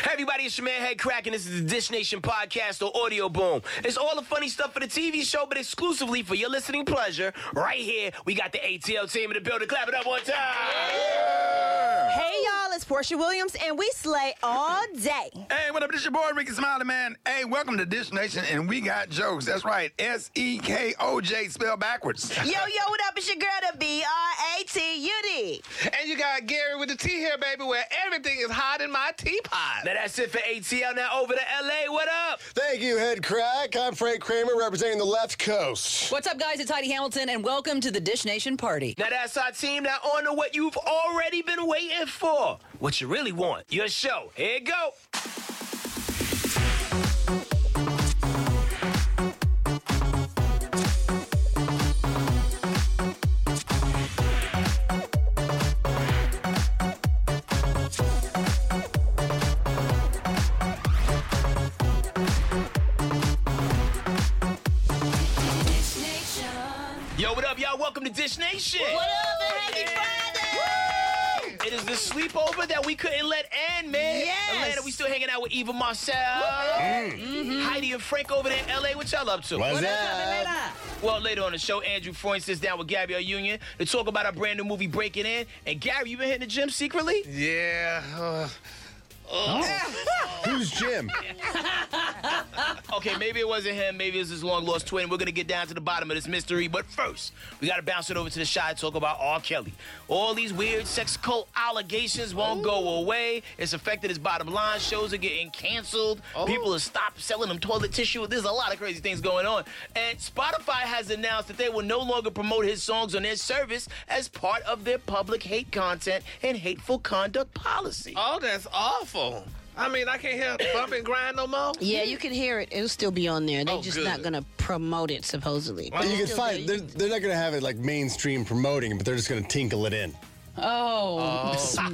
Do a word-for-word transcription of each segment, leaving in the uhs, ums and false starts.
Hey everybody, it's your man Head Crack, and this is the Dish Nation podcast or Audio Boom. It's all the funny stuff for the T V show, but exclusively for your listening pleasure. Right here, we got the A T L team in the building. Clap it up one time. Yeah. Hey y'all, it's Portia Williams, and we slay all day. Hey, what up? This your boy Ricky Smiley, man. Hey, welcome to Dish Nation, and we got jokes. That's right, S E K O J spelled backwards. Yo, yo, what up? It's your girl, the B R A T U D. And you got Gary with the T here, baby, where everything is hot in my teapot. Now that's it for A T L. Now over to L A. What up? Thank you, Head Crack. I'm Frank Kramer, representing the left coast. What's up, guys? It's Heidi Hamilton, and welcome to the Dish Nation party. Now that's our team. Now on to what you've already been waiting for. What you really want. Your show. Here you go. Yo, what up, y'all? Welcome to Dish Nation. What up, and happy Friday! It is the sleepover that we couldn't let end, man. Yes. Atlanta, we still hanging out with Eva Marcel. Mm-hmm. Heidi and Frank over there in L A. What y'all up to? What's up? Well, later on the show, Andrew Freund sits down with Gabrielle Union to talk about our brand new movie, Breaking In. And Gary, you been hitting the gym secretly? Yeah. Uh, Oh. Who's Jim? Okay, maybe it wasn't him. Maybe it was his long-lost twin. We're going to get down to the bottom of this mystery. But first, we got to bounce it over to the Chi to talk about R. Kelly. All these weird sex cult allegations won't Ooh. go away. It's affected his bottom line. Shows are getting canceled. Oh. People have stopped selling them toilet tissue. There's a lot of crazy things going on. And Spotify has announced that they will no longer promote his songs on their service as part of their public hate content and hateful conduct policy. Oh, that's awful. I mean, I can't hear bump and grind no more. Yeah, you can hear it. It'll still be on there. They're Oh, just good. not going to promote it, supposedly. But you can Still find, there. they're, they're not going to have it like mainstream promoting it, but they're just going to tinkle it in. Oh,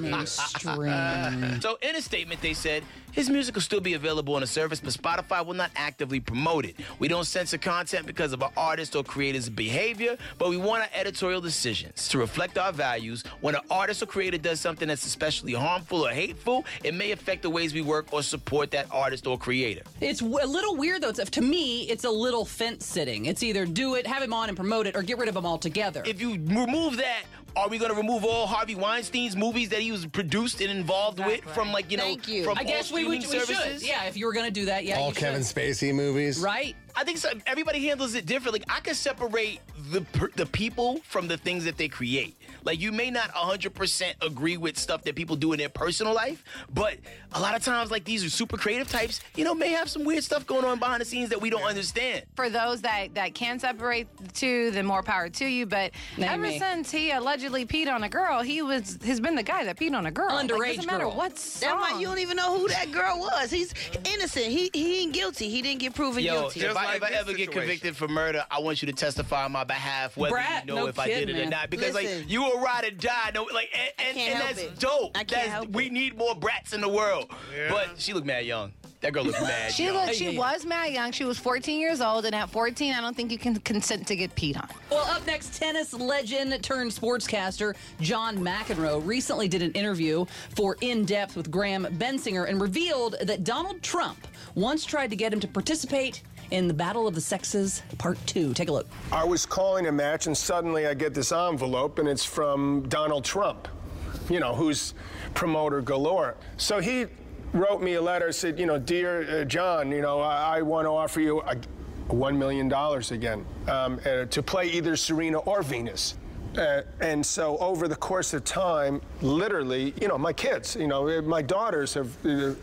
mainstream. So in a statement, they said, his music will still be available on the service, but Spotify will not actively promote it. We don't censor content because of our artists or creators' behavior, but we want our editorial decisions to reflect our values. When an artist or creator does something that's especially harmful or hateful, it may affect the ways we work or support that artist or creator. It's w- a little weird, though. It's, to me, it's a little fence sitting. It's either do it, have him on and promote it, or get rid of him altogether. If you remove that, are we going to remove all Harvey Weinstein's movies that he was produced and involved with from, like, you know, Thank you. from I guess all we, would, streaming we services? should. Yeah, if you were going to do that, yeah, All you Kevin should. Spacey movies. Right? I think so, everybody handles it differently. I can separate the per, the people from the things that they create. Like, you may not one hundred percent agree with stuff that people do in their personal life, but a lot of times, like, these are super creative types, you know, may have some weird stuff going on behind the scenes that we don't understand. For those that, that can separate the two, then more power to you. But Name ever me. since he allegedly peed on a girl, he was has been the guy that peed on a girl. Underage like, doesn't matter girl. what That's song. why you don't even know who that girl was. He's innocent. He he ain't guilty. He didn't get proven Yo, guilty. if Just I, like if I this ever get situation. convicted for murder, I want you to testify on my behalf, whether Brat, you know no if I kid, did it or man. not. Because, Listen. like, you will ride or die. No, like, and, and, can't and help that's it. dope. I can't That's, help we it. need more brats in the world. Yeah. But she looked mad young. That girl looked mad She young. looked, Yeah, she yeah. was mad young. She was fourteen years old, and at fourteen, I don't think you can consent to get peed on. Well, up next, tennis legend turned sportscaster John McEnroe recently did an interview for In Depth with Graham Bensinger and revealed that Donald Trump once tried to get him to participate in the Battle of the Sexes Part two. Take a look. I was calling a match, and suddenly I get this envelope, and it's from Donald Trump, you know, who's promoter galore. So he wrote me a letter, said, you know, dear uh, John, you know, I, I want to offer you a, one million dollars again um, uh, to play either Serena or Venus. Uh, and so over the course of time, literally, you know, my kids, you know, my daughters have, uh,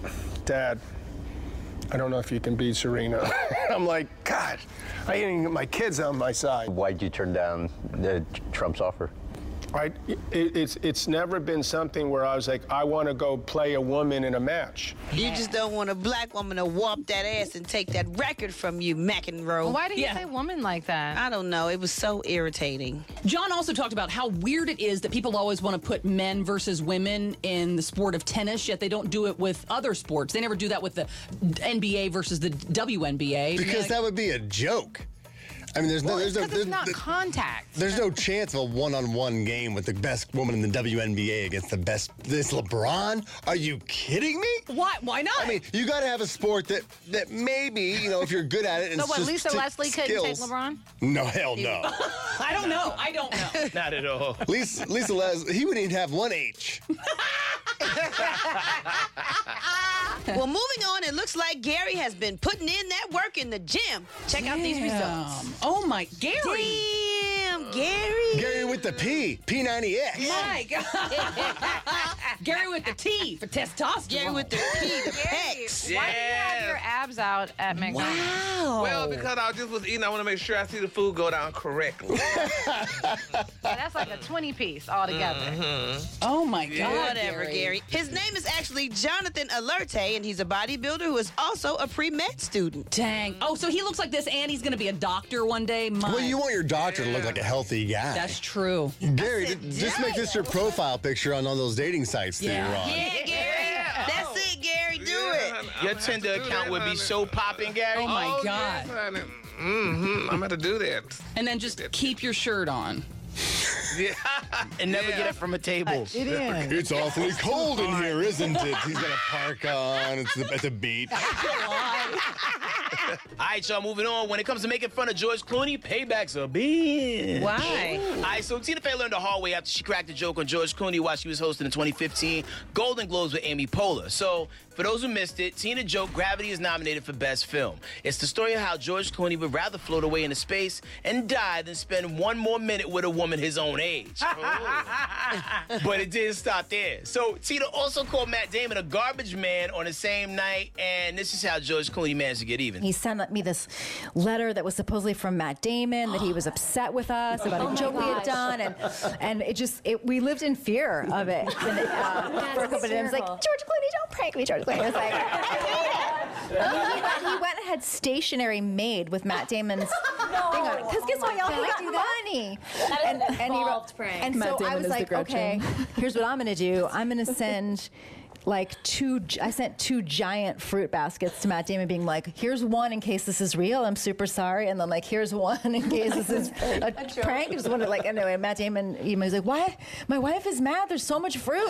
Dad, I don't know if you can beat Serena. I'm like, God, I ain't even get my kids on my side. Why'd you turn down the Trump's offer? Right? It, it's it's never been something where I was like, I want to go play a woman in a match. You just don't want a black woman to whop that ass and take that record from you, McEnroe. Why did he Yeah. say woman like that? I don't know. It was so irritating. John also talked about how weird it is that people always want to put men versus women in the sport of tennis, yet they don't do it with other sports. They never do that with the N B A versus the W N B A. Because that would be a joke. I mean, there's no, there's no, Because there's, it's not there's, contact. there's no chance of a one-on-one game with the best woman in the W N B A against the best. This LeBron? Are you kidding me? Why? Why not? I mean, you got to have a sport that that maybe, you know, if you're good at it. And So it's what, just Lisa t- Leslie couldn't take skills. LeBron? No, hell no. I don't know. I don't know. Not at all. Lisa, Lisa Leslie, he wouldn't even have one H. Well, moving on, it looks like Gary has been putting in that work in the gym. Check out these results. Damn. Oh my, Gary. Damn, Gary. Gary with the P, P ninety X. My God. Gary with the T for testosterone. Gary with the P, the pecs. Why do you have your abs out at McDonald's? Wow. Well, because I just was eating, I want to make sure I see the food go down correctly. That's like a twenty piece altogether. Mm-hmm. Oh my God. Whatever, Gary. His name is actually Jonathan Alerte, and he's a bodybuilder who is also a pre-med student. Dang. Oh, so he looks like this, and he's going to be a doctor one day. My. Well, you want your doctor to look like a healthy guy. That's true. Gary, th- just make this your profile picture on all those dating sites that Yeah. you're on. Yeah, Gary. That's it, Gary. Do it. Your Tinder account would be so popping, Gary. Oh my Oh, God. yes, honey. Mm-hmm. I'm going to do that. And then just keep your shirt on. Yeah. And never Yeah. get it from a table. It is. It's awfully cold in here, isn't it? He's got a parka on. It's the, at the beach. All right, y'all, moving on. When it comes to making fun of George Clooney, payback's a bitch. Why? All right, so Tina Fey learned the hard way after she cracked a joke on George Clooney while she was hosting the twenty fifteen Golden Globes with Amy Poehler. So, for those who missed it, Tina joked Gravity is nominated for Best Film. It's the story of how George Clooney would rather float away into space and die than spend one more minute with a woman his own age. But it didn't stop there. So, Tina also called Matt Damon a garbage man on the same night, and this is how George Clooney managed to get even. He sent me this letter that was supposedly from Matt Damon, that he was upset with us about Oh a my joke we had gosh. done, and and it just it, we lived in fear of it. And, uh, for a couple of days, it was like, George Clooney, don't prank me, George Clooney. It was like, I hate it. he, went, he went and had stationery made with Matt Damon's thing on it. Because guess what, y'all? He got money. That is and, an and he wrote, involved prank. and Matt so Damon I was is the like, Gretchen. okay, here's what I'm gonna do. I'm gonna send. Like two, I sent two giant fruit baskets to Matt Damon, being like, "Here's one in case this is real. I'm super sorry," and then like, "Here's one in case this is a prank." I just wanted like, anyway, Matt Damon, he was like, "Why? My wife is mad. There's so much fruit."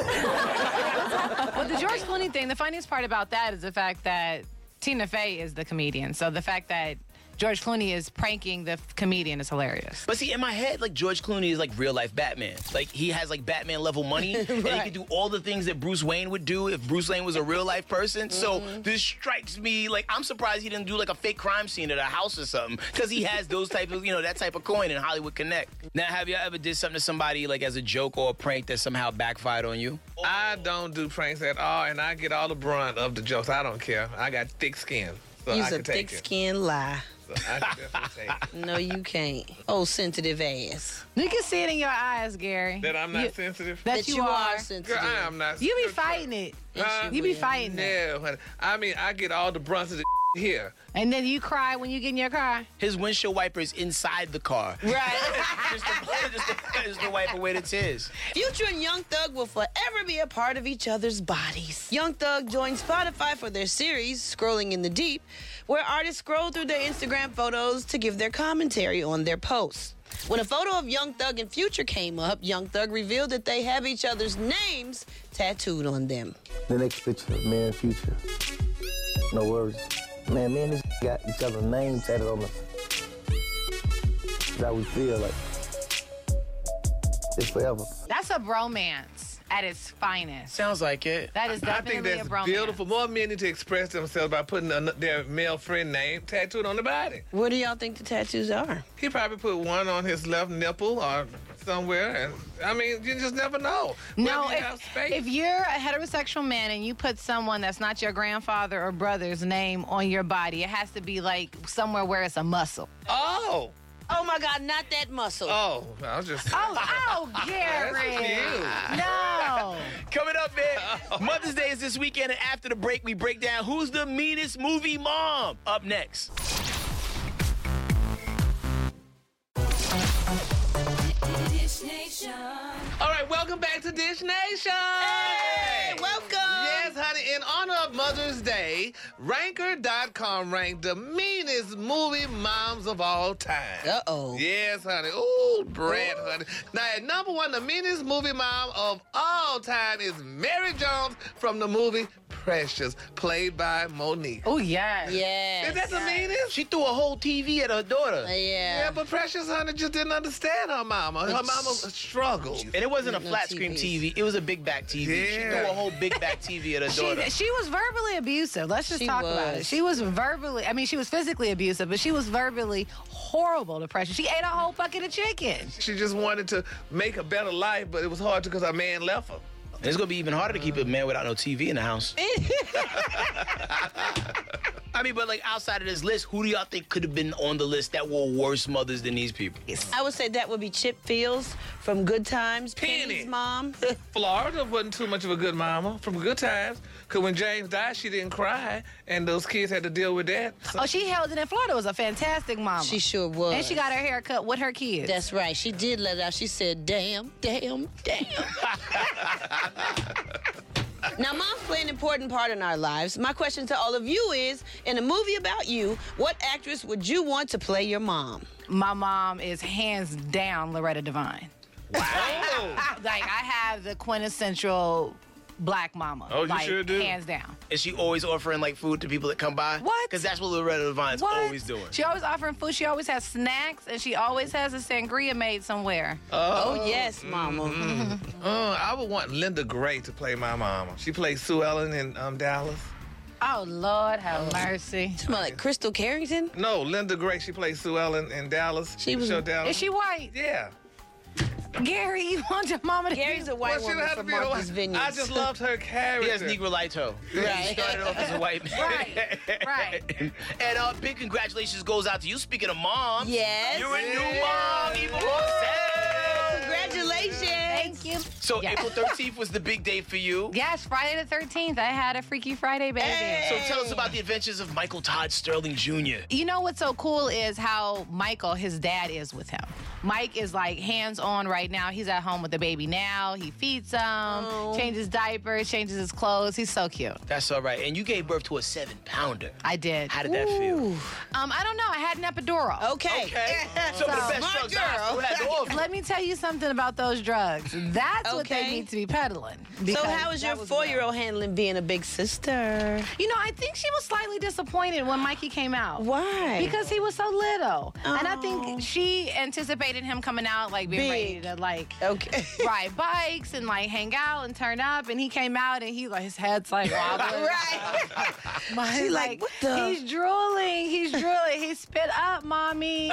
Well, the George Clooney thing, the funniest part about that is the fact that Tina Fey is the comedian. So the fact that George Clooney is pranking the f- comedian is hilarious. But see, in my head, like, George Clooney is like real life Batman. Like, he has like Batman level money, and he can do all the things that Bruce Wayne would do if Bruce Wayne was a real life person. So this strikes me like I'm surprised he didn't do like a fake crime scene at a house or something, because he has those type of, you know, that type of coin in Hollywood Connect. Now, have you ever did something to somebody like as a joke or a prank that somehow backfired on you? I don't do pranks at all, and I get all the brunt of the jokes. I don't care. I got thick skin, so Use I a can take it. thick-skinned lie. So I can definitely take it. No, you can't. Oh, sensitive ass. You can see it in your eyes, Gary. That I'm not You- sensitive? That, That you, you are. are sensitive. Girl, I am not You be sensitive. fighting it. Huh? You be fighting it. No, honey. I mean, I get all the brunt of the here. And then you cry when you get in your car. His windshield wiper is inside the car. Right. just, to, just, to, just to wipe away the tears. Future and Young Thug will forever be a part of each other's bodies. Young Thug joined Spotify for their series, Scrolling in the Deep, where artists scroll through their Instagram photos to give their commentary on their posts. When a photo of Young Thug and Future came up, Young Thug revealed that they have each other's names tattooed on them. The next picture, me and Future. No worries. Man, me and this got each other's names tatted on us. That's how we feel, like it's forever. That's a bromance at its finest. Sounds like it. That is I think definitely that's a bromance. beautiful. More men need to express themselves by putting a, their male friend name tattooed on the body. What do y'all think the tattoos are? He probably put one on his left nipple or somewhere. And I mean, you just never know. No, Whether you have if, space. if you're a heterosexual man and you put someone that's not your grandfather or brother's name on your body, it has to be like somewhere where it's a muscle. Oh. Oh my God, not that muscle. Oh, I was just. Oh, oh, Gary. No. Coming up, man. Mother's Day is this weekend, and after the break, we break down who's the meanest movie mom. Up next. All right, welcome back to Dish Nation. Hey, welcome. Yes, honey. In honor of Mother's Day, Ranker dot com ranked the meanest movie moms of all time. Uh-oh. Yes, honey. Ooh, Brad, honey. Now, at number one, the meanest movie mom of all time is Mary Jones from the movie Precious, played by Monique. Oh, yes. Yes. Is that the meanest? She threw a whole T V at her daughter. Uh, yeah. Yeah, but Precious, honey, just didn't understand her mama. Her mama struggled. And it wasn't a No flat T screen Vs. T V. It was a big back T V. She Yeah. threw a whole big back T V at her daughter. She, she was verbally abusive. Let's just She talk about was. it. She was verbally, I mean, she was physically abusive, but she was verbally horrible to Precious. She ate a whole bucket of chicken. She just wanted to make a better life, but it was hard because her man left her. And it's gonna be even harder to keep a man without no T V in the house. I mean, but like outside of this list, who do y'all think could have been on the list that were worse mothers than these people? I would say that would be Chip Fields from Good Times, Penny. Penny's mom. Florida wasn't too much of a good mama from Good Times, because when James died, she didn't cry, and those kids had to deal with that. So- Oh, she held it in Florida. Was a fantastic mama. She sure was. And she got her hair cut with her kids. That's right. She did let it out. She said, damn, damn, damn. Now, moms play an important part in our lives. My question to all of you is, in a movie about you, what actress would you want to play your mom? My mom is hands down Loretta Devine. Wow. Like, I have the quintessential black mama. Oh, you like, sure do? Hands down. Is she always offering like food to people that come by? What? Because that's what Loretta Devine's What? always doing. She always offering food. She always has snacks, and she always has a sangria made somewhere. Oh, yes, mama. Mm-hmm. Uh, I would want Linda Gray to play my mama. She played Sue Ellen in um, Dallas. Oh, Lord, have mercy. You smell like Crystal Carrington? No, Linda Gray. She played Sue Ellen in Dallas. She was- Show Dallas. Is she white? Yeah. Gary, you want your mama to Gary's be... a white Well, she woman had to from be a Martha's white- Vineyard. I just loved her character. He has Negro Lito. Right. He started off as a white man. Right, right. And uh, big congratulations goes out to you. Speaking of moms, Yes. you're a new mom, Eva Rossell. Congratulations. Thank you. So Yeah. April thirteenth was the big day for you. Yes, Friday the thirteenth. I had a Freaky Friday, baby. So tell us about the adventures of Michael Todd Sterling Junior You know what's so cool is how Michael, his dad, is with him. Mike is like hands-on right now. He's at home with the baby now. He feeds him, Oh. changes diapers, changes his clothes. He's so cute. That's all right. And you gave birth to a seven-pounder. I did. How did that feel? Um, I don't know. I had an epidural. Okay. Okay. Some of the best Smart drugs I girl. still had to offer. Let me tell you something about those drugs. That's what they Okay. need to be peddling. So because how is that your was four-year-old handling being a big sister? You know, I think she was slightly disappointed when Mikey came out. Why? Because he was so little. And I Oh. think she anticipated him coming out, like, being Big. ready to, like, Okay. ride bikes and, like, hang out and turn up. And he came out and he, like, his head's, like, wobbling. Right. My, She like, what the- He's drooling. He's drooling. He spit up, mommy.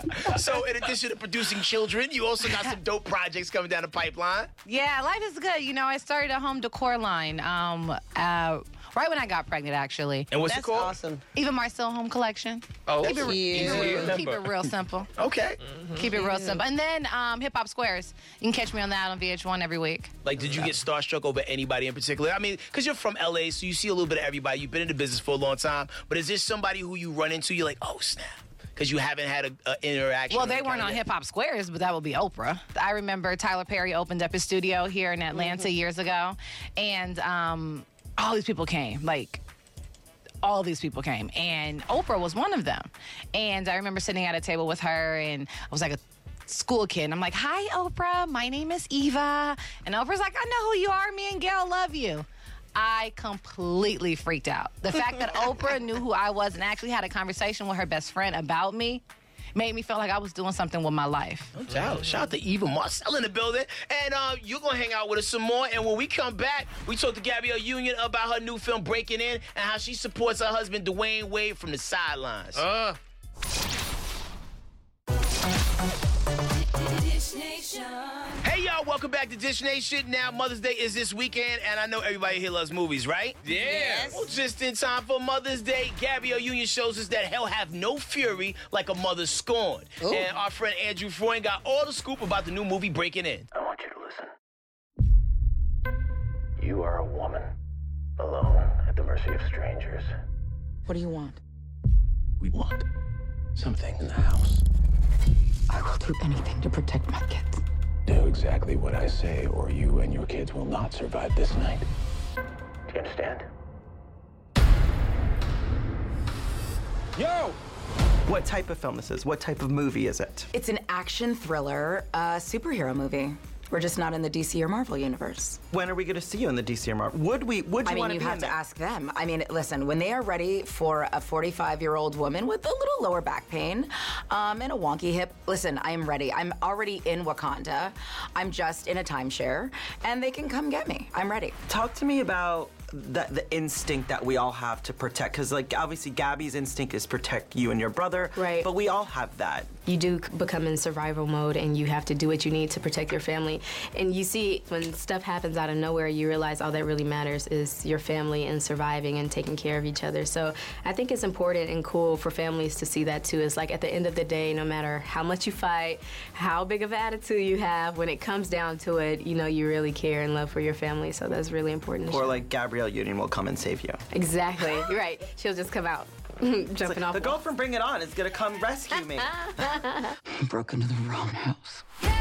So in addition to producing children, you also got some dope projects coming down the pipeline. Yeah, life is good. You know, I started a home decor line um, uh, right when I got pregnant, actually. And what's That's it called? awesome. Eva Marcel Home Collection. Oh, Keep it, cute. keep, it, Easy to keep it remember. real simple. Okay. Keep it real simple. And then um, Hip Hop Squares. You can catch me on that on V H one every week. Like, did you get starstruck over anybody in particular? I mean, because you're from L A, so you see a little bit of everybody. You've been in the business for a long time. But is there somebody who you run into, you're like, oh, snap? Because you haven't had an interaction. Well, of they that weren't kind on yet. Hip Hop Squares, but that would be Oprah. I remember Tyler Perry opened up his studio here in Atlanta years ago. And um, all these people came. Like, all these people came. And Oprah was one of them. And I remember sitting at a table with her, and I was like a school kid. And I'm like, hi, Oprah. My name is Eva. And Oprah's like, I know who you are. Me and Gail love you. I completely freaked out. The fact that Oprah knew who I was and actually had a conversation with her best friend about me made me feel like I was doing something with my life. No doubt. Shout out to Eva Marcel in the building. And uh, you're going to hang out with us some more. And when we come back, we talk to Gabrielle Union about her new film, Breaking In, and how she supports her husband, Dwayne Wade, from the sidelines. Uh. Hey, y'all, welcome back to Dish Nation. Now, Mother's Day is this weekend, and I know everybody here loves movies, right? Yeah. Well, just in time for Mother's Day, Gabrielle Union shows us that hell have no fury like a mother scorned. Ooh. And our friend Andrew Freund got all the scoop about the new movie Breaking In. I want you to listen. You are a woman, alone, at the mercy of strangers. What do you want? We want something in the house. I will do anything to protect my kids. Do exactly what I say, or you and your kids will not survive this night. Do you understand? Yo! What type of film this is? What type of movie is it? It's an action thriller, uh, superhero movie. We're just not in the D C or Marvel universe. When are we going to see you in the D C or Marvel? Would we? Would you I mean, want you to be have in to there? ask them. I mean, listen, when they are ready for a forty-five-year-old woman with a little lower back pain um, and a wonky hip, listen, I am ready. I'm already in Wakanda. I'm just in a timeshare, and they can come get me. I'm ready. Talk to me about the, the instinct that we all have to protect, because like obviously Gabby's instinct is protect you and your brother, Right. But we all have that. You do become in survival mode, and you have to do what you need to protect your family. And you see, when stuff happens out of nowhere, you realize all that really matters is your family and surviving and taking care of each other. So I think it's important and cool for families to see that too. It's like at the end of the day, no matter how much you fight, how big of attitude you have, when it comes down to it, you know you really care and love for your family. So that's really important. to Or show. like Gabrielle Union will come and save you. Exactly. You're right. She'll just come out jumping like, off. the girl from Bring It On is gonna come rescue me. Broke into the wrong house.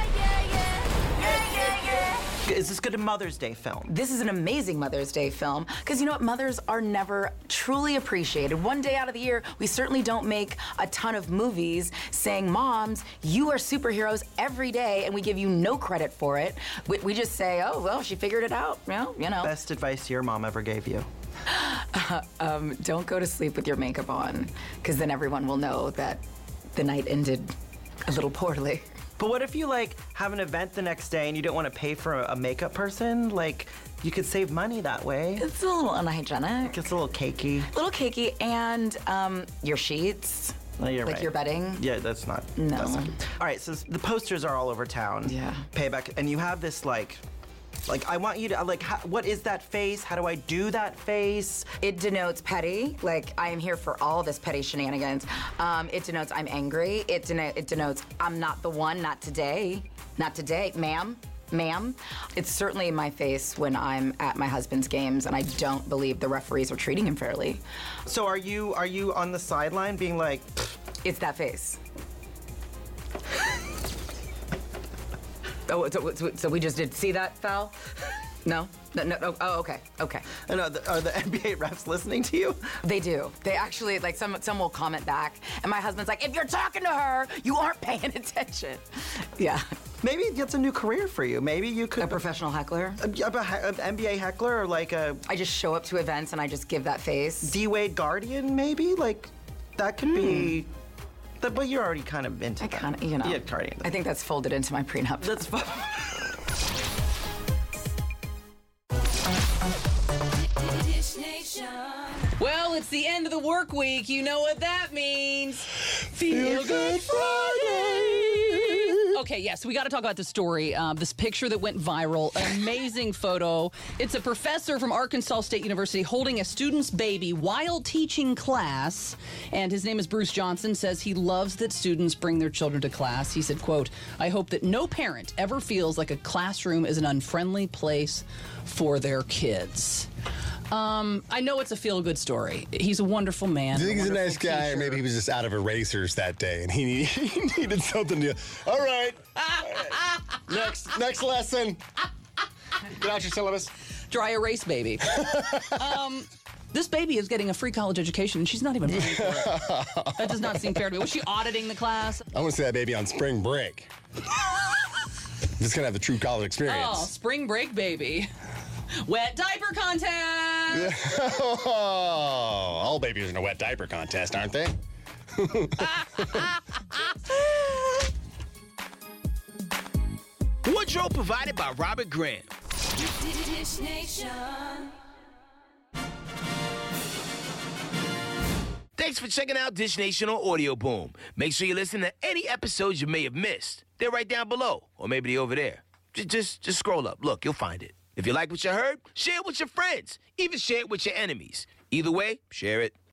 Is this good a Mother's Day film? This is an amazing Mother's Day film because you know what? Mothers are never truly appreciated. One day out of the year, we certainly don't make a ton of movies saying, Moms, you are superheroes every day, and we give you no credit for it. We, we just say, oh, well, she figured it out. Well, you know. Best advice your mom ever gave you? Uh, um, don't go to sleep with your makeup on, because then everyone will know that the night ended a little poorly. But what if you like have an event the next day and you don't want to pay for a, a makeup person? Like, you could save money that way. It's a little unhygienic. It's a little cakey. A little cakey, and um, your sheets. No, you're like right. your bedding. Yeah, that's not. No. That's not. All right, so the posters are all over town. Yeah. Payback, and you have this like. Like, I want you to, like, how, what is that face? How do I do that face? It denotes petty. Like, I am here for all this petty shenanigans. Um, it denotes I'm angry. It, deno- it denotes I'm not the one, not today. Not today, ma'am. Ma'am. It's certainly my face when I'm at my husband's games, and I don't believe the referees are treating him fairly. So are you, are you on the sideline being like... It's that face. Oh, so, so, so we just did see that foul? No? No, no, no. Oh, okay, okay. And are the, are the N B A refs listening to you? They do. They actually, like, some some will comment back, and my husband's like, if you're talking to her, you aren't paying attention. Yeah. Maybe it's a new career for you. Maybe you could... A professional heckler? An N B A heckler, or like a... I just show up to events and I just give that face. D-Wade Guardian, maybe? Like, that could Hmm. be... But you're already kind of into I that. kind of, you know. Yeah, Guardian. I think that's folded into my prenup. That's fine. Well, it's the end of the work week. You know what that means. Feel Good Friday. Okay, yes, we got to talk about the story. Uh, this picture that went viral, an amazing photo. It's a professor from Arkansas State University holding a student's baby while teaching class. And his name is Bruce Johnson, says he loves that students bring their children to class. He said, quote, I hope that no parent ever feels like a classroom is an unfriendly place for their kids. Um, I know it's a feel-good story. He's a wonderful man. Do you think he's a nice wonderful guy, or teacher. maybe he was just out of erasers that day and he, need, he needed something to... All right. All right. Next, next lesson. Get out your syllabus. Dry erase baby. um, this baby is getting a free college education, and she's not even paying for it. That does not seem fair to me. Was she auditing the class? I want to see that baby on spring break. Just gonna have the true college experience. Oh, spring break baby. Wet diaper contest! Oh, all babies are in a wet diaper contest, aren't they? Wardrobe provided by Robert Graham. Dish Nation. Thanks for checking out Dish Nation on Audio Boom. Make sure you listen to any episodes you may have missed. They're right down below, or maybe they're over there. Just, just, just scroll up. Look, you'll find it. If you like what you heard, share it with your friends. Even share it with your enemies. Either way, share it.